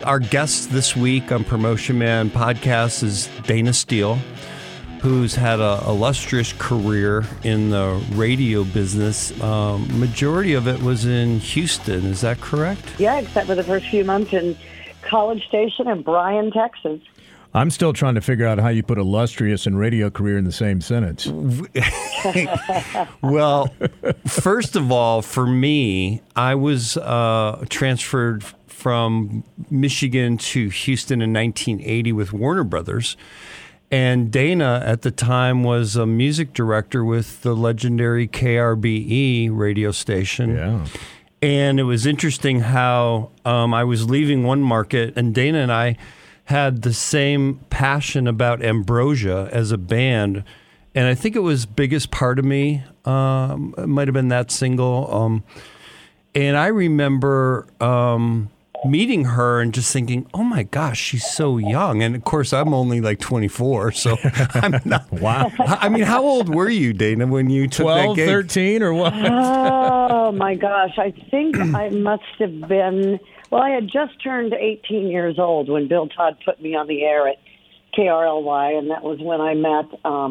Our guest this week on Promotion Man Podcast is Dana Steele, who's had an illustrious career in the radio business. Majority of it was in Houston. Is that correct? Yeah, except for the first few months in College Station in Bryan, Texas. I'm still trying to figure out how you put illustrious and radio career in the same sentence. Well, first of all, for me, I was transferred from Michigan to Houston in 1980 with Warner Brothers. And Dana, at the time, was a music director with the legendary KRBE radio station. Yeah. And it was interesting how I was leaving one market, and Dana and I had the same passion about Ambrosia as a band. And I think it was Biggest Part of Me. It might have been that single. And I remember meeting her and just thinking, oh my gosh, she's so young. And of course, I'm only like 24, so I'm not. Wow. I mean, how old were you, Dana, when you took 12, that gig? 13 or what? Oh, my gosh. I think I must have been, well, I had just turned 18 years old when Bill Todd put me on the air at KRLY, and that was when I met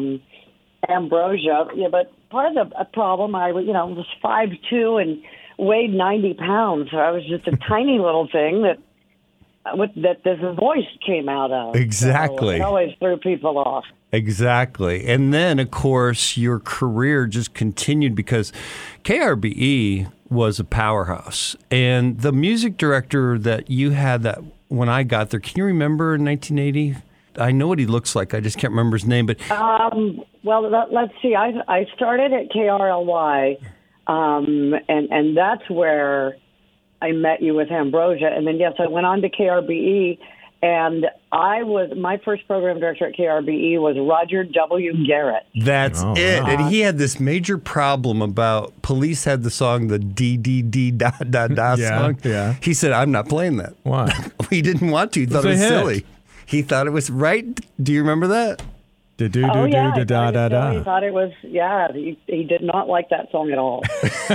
Ambrosia. Yeah, but part of the problem, I was 5'2" and weighed 90 pounds. So I was just a tiny little thing that this voice came out of. Exactly. So it always threw people off. Exactly. And then, of course, your career just continued because KRBE was a powerhouse. And the music director that you had that when I got there, can you remember in 1980? I know what he looks like. I just can't remember his name. But well, let's see. I started at KRLY, and that's where I met you with Ambrosia. And then, yes, I went on to KRBE, and my first program director at KRBE was Roger W. Garrett. That's it. Wow. And he had this major problem about, Police had the song, the D song. Yeah. He said, I'm not playing that. Why? He didn't want to. He thought it was a hit. silly. He thought it was right. Do you remember that? He thought it was, he did not like that song at all.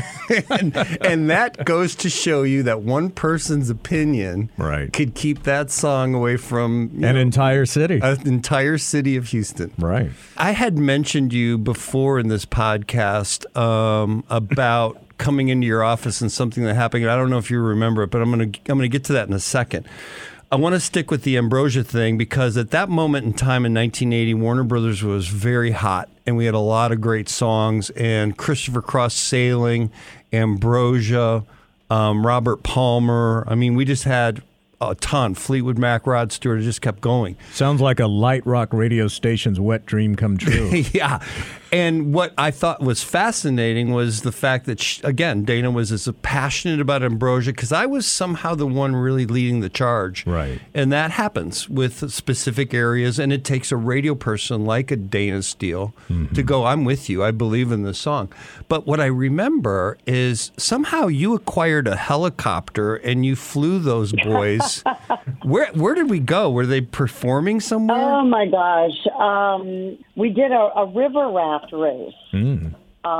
and that goes to show you that one person's opinion could keep that song away from an entire city. An entire city of Houston. Right. I had mentioned you before in this podcast about coming into your office and something that happened. I don't know if you remember it, but I'm gonna get to that in a second. I want to stick with the Ambrosia thing because at that moment in time in 1980, Warner Brothers was very hot, and we had a lot of great songs. And Christopher Cross Sailing, Ambrosia, Robert Palmer. I mean, we just had a ton. Fleetwood Mac, Rod Stewart, it just kept going. Sounds like a light rock radio station's wet dream come true. Yeah. And what I thought was fascinating was the fact that, again, Dana was as passionate about Ambrosia because I was somehow the one really leading the charge. Right. And that happens with specific areas, and it takes a radio person like a Dana Steele to go, I'm with you. I believe in this song. But what I remember is somehow you acquired a helicopter and you flew those boys. Where did we go? Were they performing somewhere? Oh, my gosh. We did a river raft race. And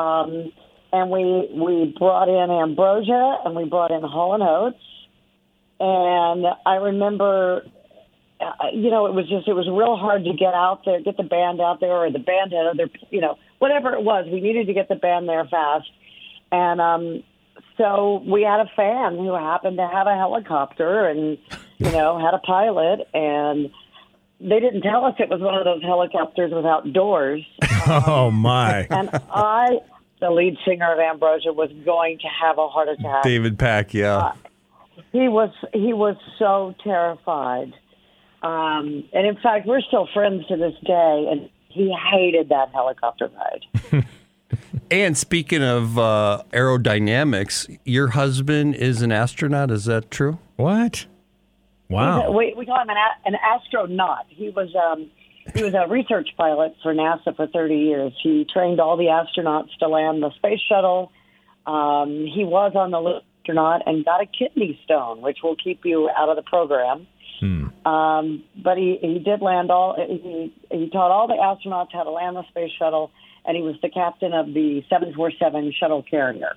we brought in Ambrosia and we brought in Hall & Oates. And I remember, it was real hard to get out there, get the band out there, or the band had other, whatever it was. We needed to get the band there fast. And so we had a fan who happened to have a helicopter and, had a pilot, and they didn't tell us it was one of those helicopters without doors. Oh, my. And the lead singer of Ambrosia, was going to have a heart attack. David Pack, yeah. He was so terrified. And in fact, we're still friends to this day, and he hated that helicopter ride. And speaking of aerodynamics, your husband is an astronaut. Is that true? What? Wow. We call him an astronaut. He was a research pilot for NASA for 30 years. He trained all the astronauts to land the space shuttle. He was on the astronaut and got a kidney stone, which will keep you out of the program. But he did land he taught all the astronauts how to land the space shuttle, and he was the captain of the 747 shuttle carrier.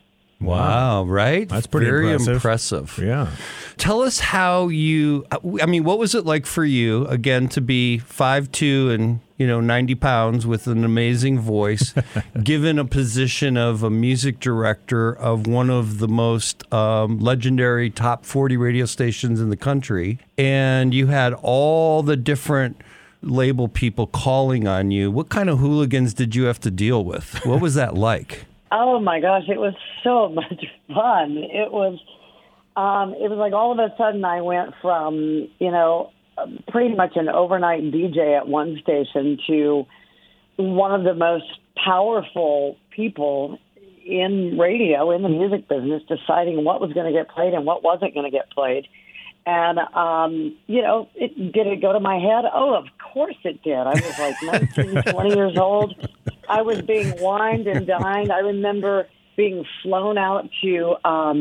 Wow, right? That's pretty Very impressive. Yeah. Tell us how what was it like for you, again, to be 5'2" and, 90 pounds with an amazing voice, given a position of a music director of one of the most legendary top 40 radio stations in the country, and you had all the different label people calling on you. What kind of hooligans did you have to deal with? What was that like? Oh my gosh, it was so much fun. It was like all of a sudden I went from, pretty much an overnight DJ at one station to one of the most powerful people in radio, in the music business, deciding what was going to get played and what wasn't going to get played. And, did it go to my head? Oh, of course it did. I was like 19, 20 years old. I was being wined and dined. I remember being flown out to,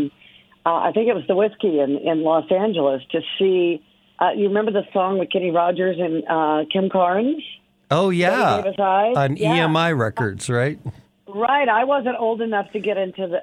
I think it was the Whiskey in Los Angeles to see, you remember the song with Kenny Rogers and Kim Carnes? Oh, yeah. On Yeah. EMI Records, right? Right. I wasn't old enough to get into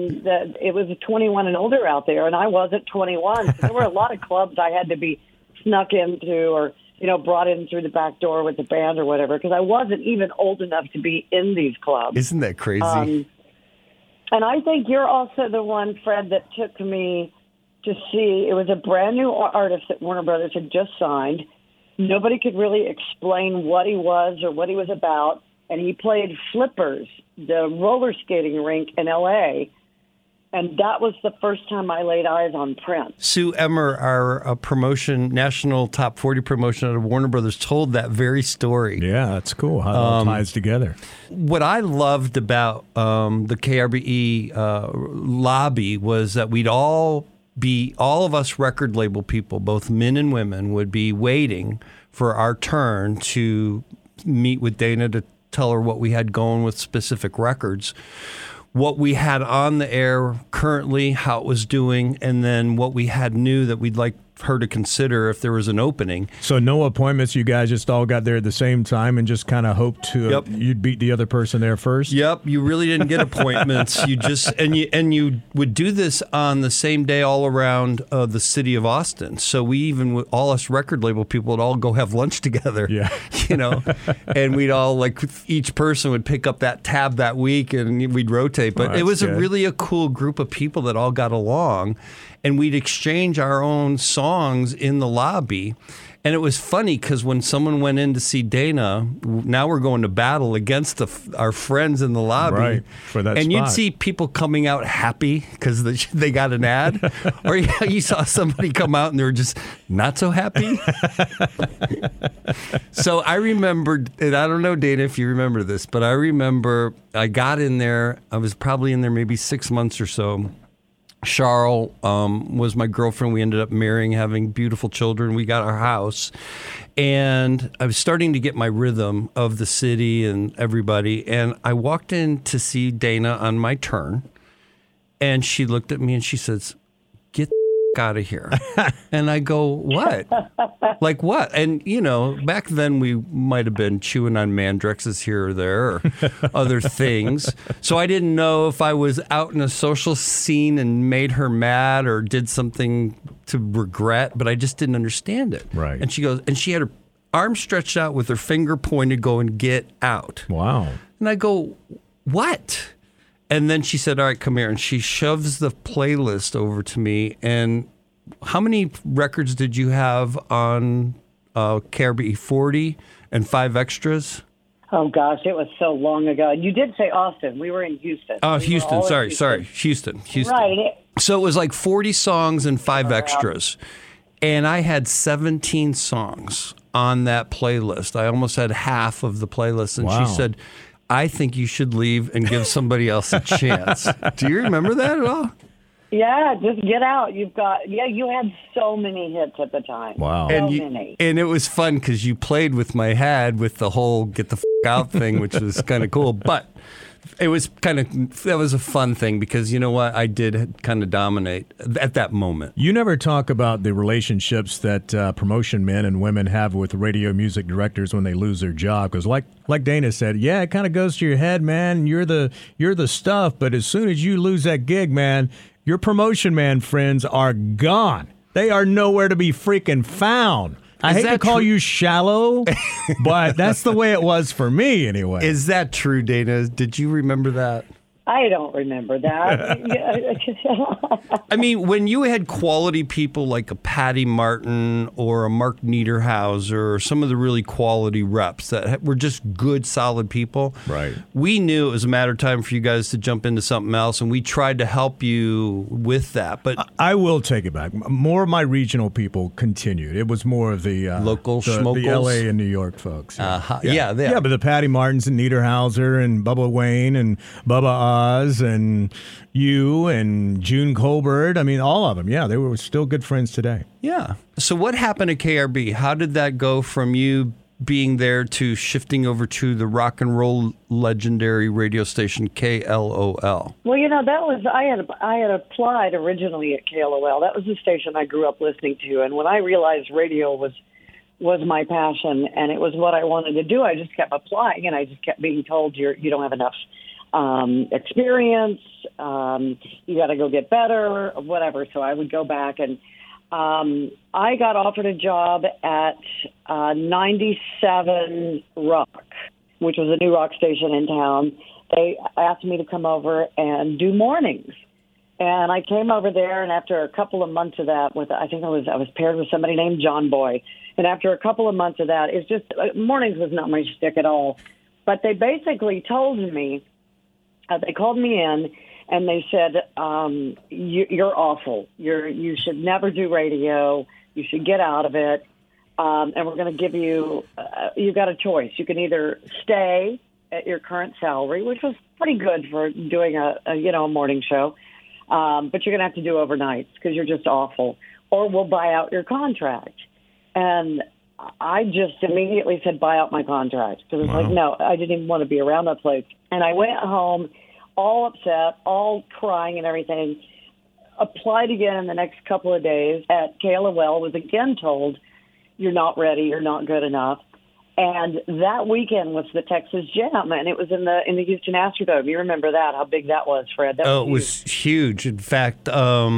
it was 21 and older out there, and I wasn't 21. So there were a lot of clubs I had to be snuck into or, brought in through the back door with the band or whatever, because I wasn't even old enough to be in these clubs. Isn't that crazy? And I think you're also the one, Fred, that took me to see. It was a brand new artist that Warner Brothers had just signed. Nobody could really explain what he was or what he was about. And he played Flippers, the roller skating rink in L.A., and that was the first time I laid eyes on Prince. Sue Emmer, our national top 40 promotion out of Warner Brothers, told that very story. Yeah, that's cool how it all ties together. What I loved about the KRBE lobby was that all of us record label people, both men and women, would be waiting for our turn to meet with Dana to tell her what we had going with specific records, what we had on the air currently, how it was doing, and then what we had new that we'd like her to consider if there was an opening. So no appointments, you guys just all got there at the same time and just kind of hoped to you'd beat the other person there first? Yep, you really didn't get appointments. You just and you would do this on the same day all around the city of Austin. So we even, all us record label people, would all go have lunch together. Yeah. And we'd all, each person would pick up that tab that week and we'd rotate. But it was really a cool group of people that all got along. And we'd exchange our own songs in the lobby. And it was funny because when someone went in to see Dana, now we're going to battle against our friends in the lobby. Right, for that and spot. You'd see people coming out happy because they got an ad. Or you saw somebody come out and they were just not so happy. So I remembered, and I don't know, Dana, if you remember this, but I remember I got in there. I was probably in there maybe 6 months or so. Charles was my girlfriend. We ended up marrying, having beautiful children. We got our house. And I was starting to get my rhythm of the city and everybody. And I walked in to see Dana on my turn. And she looked at me and she says, "Get the out of here." And I go, "What?" Like what? And, back then we might have been chewing on Mandrexes here or there or other things. So I didn't know if I was out in a social scene and made her mad or did something to regret, but I just didn't understand it. Right. And she goes, and she had her arm stretched out with her finger pointed going, "Get out." Wow. And I go, "What?" And then she said, "All right, come here." And she shoves the playlist over to me. And how many records did you have on KRBE? 40 and 5 extras? Oh, gosh, it was so long ago. You did say Austin. We were in Houston. Oh, Houston. Sorry. Houston. Right. So it was like 40 songs and 5 extras. And I had 17 songs on that playlist. I almost had half of the playlist. And Wow. she said, "I think you should leave and give somebody else a chance." Do you remember that at all? Yeah, just get out. You had so many hits at the time. Wow. So many. And it was fun because you played with my head with the whole "get the out" thing, which was kind of cool. But It was that was a fun thing because you know what? I did kind of dominate at that moment. You never talk about the relationships that promotion men and women have with radio music directors when they lose their job. Because like Dana said, yeah, it kind of goes to your head, man. You're the stuff. But as soon as you lose that gig, man, your promotion man friends are gone. They are nowhere to be freaking found. I hate to call you shallow, but that's the way it was for me anyway. Is that true, Dana? Did you remember that? I don't remember that. I mean, when you had quality people like a Patty Martin or a Mark Niederhauser or some of the really quality reps that were just good, solid people, right? We knew it was a matter of time for you guys to jump into something else, and we tried to help you with that. But I will take it back. More of my regional people continued. It was more of the local schmockles, the L.A. and New York folks. Yeah, but the Patty Martins and Niederhauser and Bubba Wayne and Bubba Oz and you and June Colbert. I mean, all of them. Yeah, they were still good friends today. Yeah. So what happened at KRB? How did that go from you being there to shifting over to the rock and roll legendary radio station KLOL? Well, you know, that was I had applied originally at KLOL. That was the station I grew up listening to, and when I realized radio was my passion and it was what I wanted to do, I just kept applying, and I just kept being told you don't have enough experience, you got to go get better, whatever. So I would go back, and I got offered a job at 97 Rock, which was a new rock station in town. They asked me to come over and do mornings. And I came over there, and after a couple of months of that, I was paired with somebody named John Boy. And after a couple of months of that, it's just mornings was not my shtick at all. But they basically told me, they called me in, and they said, "You're awful. You should never do radio. You should get out of it. And we're going to give you got a choice. You can either stay at your current salary, which was pretty good for doing a morning show, but you're going to have to do overnights because you're just awful, or we'll buy out your contract." And I just immediately said, buy out my contract. Because it was like, no, I didn't even want to be around that place. And I went home all upset, all crying and everything, applied again in the next couple of days at KLOL, was again told, you're not ready, you're not good enough. And that weekend was the Texas Jam, and it was in the Houston Astrodome. You remember that, how big that was, Fred? It was huge. In fact,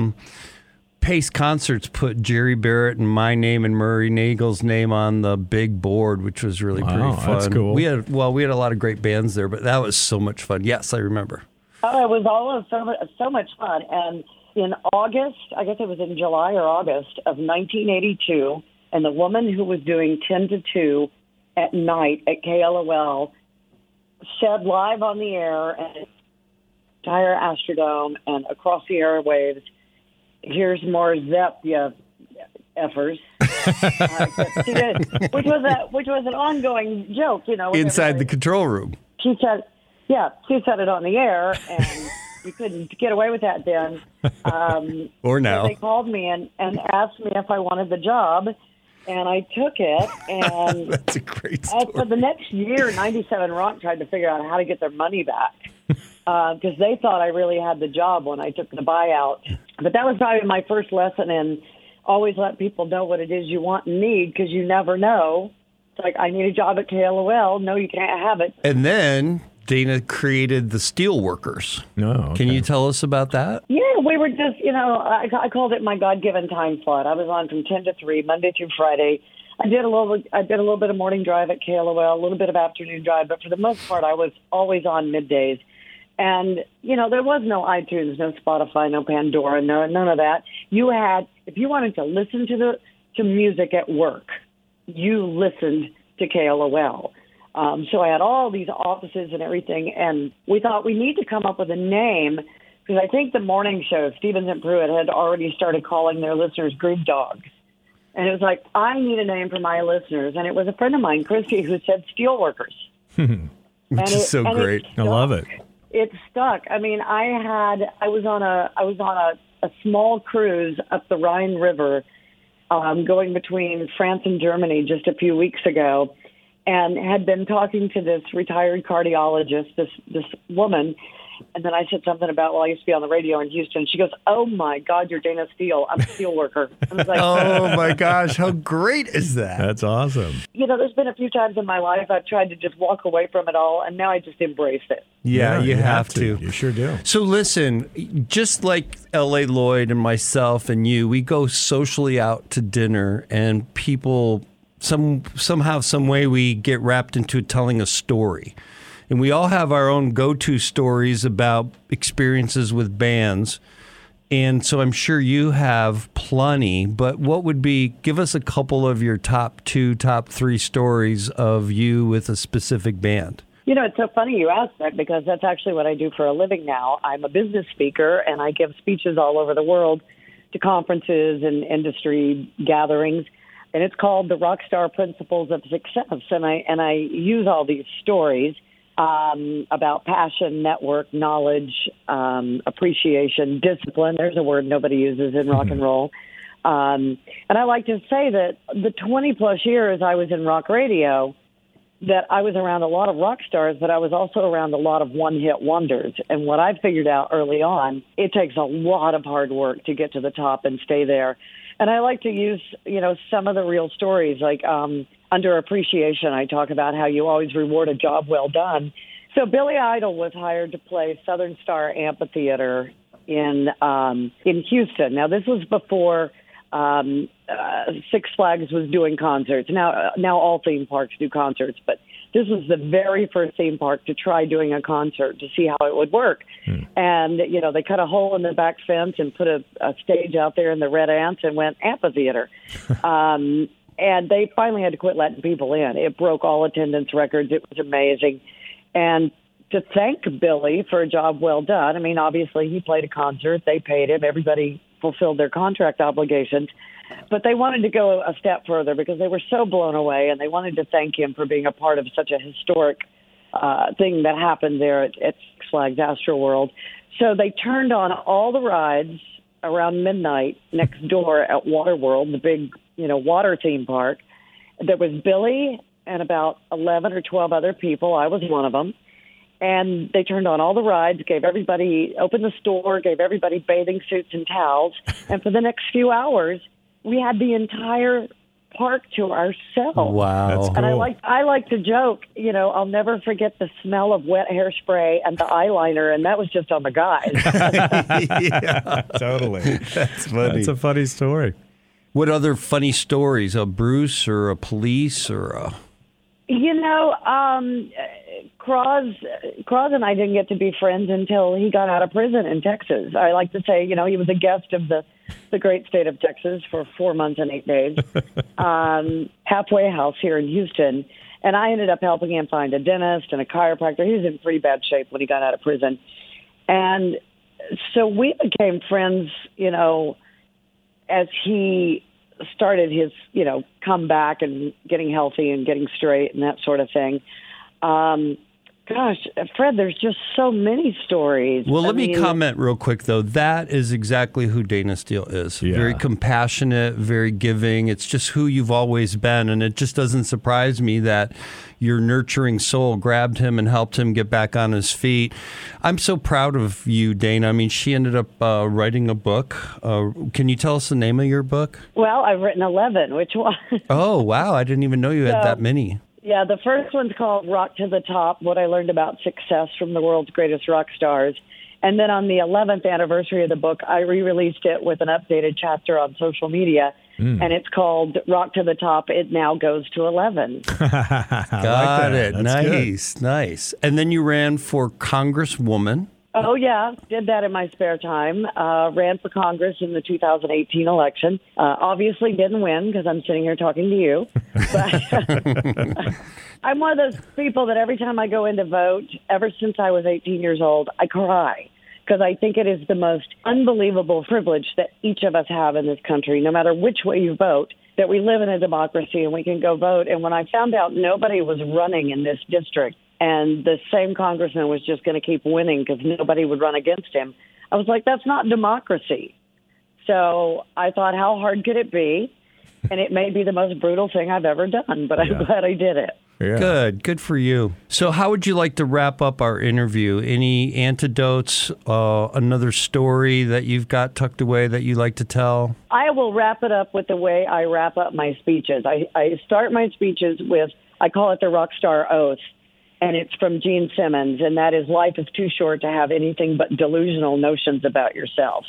Pace Concerts put Jerry Barrett and my name and Murray Nagel's name on the big board, which was really pretty fun. That's cool. We had a lot of great bands there, but that was so much fun. Yes, I remember. Oh, it was all so much fun. And in August, I guess it was in July or August of 1982, and the woman who was doing 10 to 2 at night at KLOL said live on the air and entire Astrodome and across the airwaves, "Here's more Zepp, you effers." She did, which was an ongoing joke, inside the control room. She said it on the air, and you couldn't get away with that then. Or now. So they called me and asked me if I wanted the job, and I took it. And that's a great story. For the next year, 97 Rock tried to figure out how to get their money back because they thought I really had the job when I took the buyout. But that was probably my first lesson in always let people know what it is you want and need, because you never know. It's like, I need a job at KLOL. No, you can't have it. And then Dana created the Steelworkers. No, okay. Can you tell us about that? Yeah, we were just, I called it my God-given time slot. I was on from 10 to 3, Monday through Friday. I did a little bit of morning drive at KLOL, a little bit of afternoon drive, but for the most part, I was always on middays. And, there was no iTunes, no Spotify, no Pandora, none of that. You had, if you wanted to listen to music at work, you listened to KLOL. So I had all these offices and everything, and we thought we need to come up with a name, because I think the morning show, Stevens and Pruitt, had already started calling their listeners Groove Dogs. And it was like, I need a name for my listeners. And it was a friend of mine, Christy, who said Steelworkers. Which is so great. I love it. It stuck. I mean, I was on a small cruise up the Rhine River, going between France and Germany just a few weeks ago. and had been talking to this retired cardiologist, this woman. And then I said something about, well, I used to be on the radio in Houston. She goes, oh, my God, you're Dana Steele. I'm a steel worker. I was like, oh, my gosh. How great is that? That's awesome. There's been a few times in my life I've tried to just walk away from it all, and now I just embrace it. Yeah, you have to. You sure do. So listen, just like L.A. Lloyd and myself and you, we go socially out to dinner, and people, somehow, some way, we get wrapped into telling a story. And we all have our own go-to stories about experiences with bands. And so I'm sure you have plenty, but give us a couple of your top 2, top 3 stories of you with a specific band. It's so funny you ask that, because that's actually what I do for a living now. I'm a business speaker, and I give speeches all over the world to conferences and industry gatherings. And it's called the Rockstar Principles of Success. And I use all these stories about passion, network, knowledge, appreciation, discipline. There's a word nobody uses in rock and roll. And I like to say that the 20-plus years I was in rock radio, that I was around a lot of rock stars, but I was also around a lot of one-hit wonders. And what I figured out early on, it takes a lot of hard work to get to the top and stay there. And I like to use, some of the real stories, like under appreciation, I talk about how you always reward a job well done. So Billy Idol was hired to play Southern Star Amphitheater in Houston. Now, this was before Six Flags was doing concerts. Now all theme parks do concerts, but this was the very first theme park to try doing a concert to see how it would work. And, they cut a hole in the back fence and put a stage out there in the Red Ants and went amphitheater. And they finally had to quit letting people in. It broke all attendance records. It was amazing. And to thank Billy for a job well done, I mean, obviously he played a concert. They paid him. Everybody fulfilled their contract obligations. But they wanted to go a step further because they were so blown away, and they wanted to thank him for being a part of such a historic thing that happened there at Six Flags Astroworld. So they turned on all the rides around midnight next door at Waterworld, the big, water theme park. There was Billy and about 11 or 12 other people. I was one of them. And they turned on all the rides, opened the store, gave everybody bathing suits and towels. And for the next few hours, we had the entire park to ourselves. Wow. That's cool. And I like to joke, I'll never forget the smell of wet hairspray and the eyeliner, and that was just on the guys. Yeah, Totally. That's funny. That's a funny story. What other funny stories? A Bruce or a Police or a... Cross and I didn't get to be friends until he got out of prison in Texas. I like to say, he was a guest of the great state of Texas for 4 months and 8 days, halfway house here in Houston. And I ended up helping him find a dentist and a chiropractor. He was in pretty bad shape when he got out of prison. And so we became friends, as he started his, comeback and getting healthy and getting straight and that sort of thing. Gosh, Fred, there's just so many stories. Well, let me comment real quick, though. That is exactly who Dana Steele is. Yeah. Very compassionate, very giving. It's just who you've always been. And it just doesn't surprise me that your nurturing soul grabbed him and helped him get back on his feet. I'm so proud of you, Dana. I mean, she ended up writing a book. Can you tell us the name of your book? Well, I've written 11. Which one? Oh, wow. I didn't even know you had that many. Yeah, the first one's called Rock to the Top, What I Learned About Success from the World's Greatest Rock Stars. And then on the 11th anniversary of the book, I re-released it with an updated chapter on social media, and it's called Rock to the Top, It Now Goes to 11. Got it. That's good. Nice. And then you ran for Congresswoman. Oh, yeah, did that in my spare time. Ran for Congress in the 2018 election. Obviously didn't win because I'm sitting here talking to you. But I'm one of those people that every time I go in to vote, ever since I was 18 years old, I cry because I think it is the most unbelievable privilege that each of us have in this country, no matter which way you vote, that we live in a democracy and we can go vote. And when I found out nobody was running in this district, and the same congressman was just going to keep winning because nobody would run against him, I was like, that's not democracy. So I thought, how hard could it be? And it may be the most brutal thing I've ever done, but I'm glad I did it. Yeah. Good for you. So how would you like to wrap up our interview? Any antidotes, another story that you've got tucked away that you like to tell? I will wrap it up with the way I wrap up my speeches. I start my speeches with, I call it the rock star oath, and it's from Gene Simmons, and that is, life is too short to have anything but delusional notions about yourself.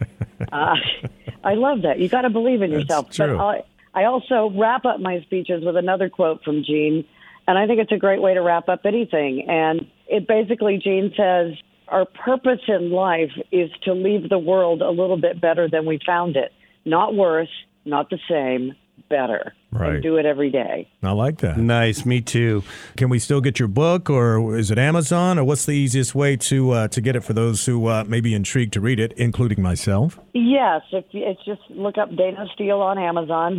I love that. You got to believe in yourself. That's true. But I also wrap up my speeches with another quote from Gene, and I think it's a great way to wrap up anything. And it basically, Gene says, our purpose in life is to leave the world a little bit better than we found it. Not worse, not the same, better. Right. And do it every day. I like that. Nice, me too. Can we still get your book, or is it Amazon, or what's the easiest way to get it for those who may be intrigued to read it, including myself? Yes, it's just look up Dana Steele on Amazon,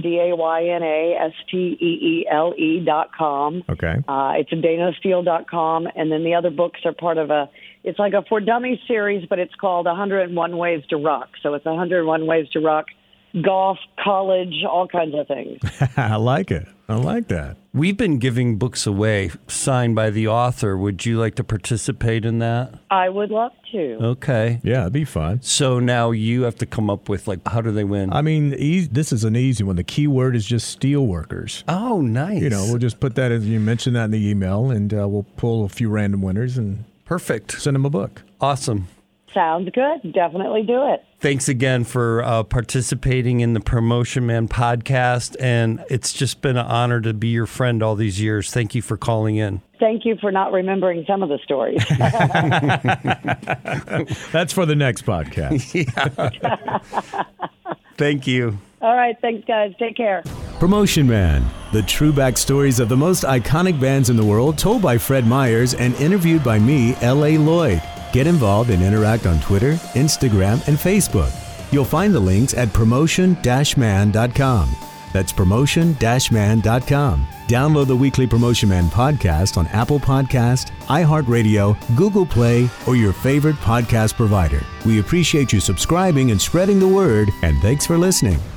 DAYNASTEELE.com. Okay. It's DanaSteele.com, and then the other books are part of it's like a For Dummies series, but it's called 101 Ways to Rock. So it's 101 Ways to Rock, golf, college, all kinds of things. I like it. I like that. We've been giving books away signed by the author. Would you like to participate in that? I would love to. Okay. Yeah, it'd be fun. So now you have to come up with, like, how do they win? I mean, this is an easy one. The key word is just steel workers. Oh, nice. We'll just put that, as you mentioned that in the email, and we'll pull a few random winners and Perfect. send them a book. Awesome. Sounds good. Definitely do it. Thanks again for participating in the Promotion Man podcast. And it's just been an honor to be your friend all these years. Thank you for calling in. Thank you for not remembering some of the stories. That's for the next podcast. Thank you. All right. Thanks, guys. Take care. Promotion Man, the true backstories of the most iconic bands in the world, told by Fred Myers and interviewed by me, L.A. Lloyd. Get involved and interact on Twitter, Instagram, and Facebook. You'll find the links at promotion-man.com. That's promotion-man.com. Download the weekly Promotion Man podcast on Apple Podcast, iHeartRadio, Google Play, or your favorite podcast provider. We appreciate you subscribing and spreading the word, and thanks for listening.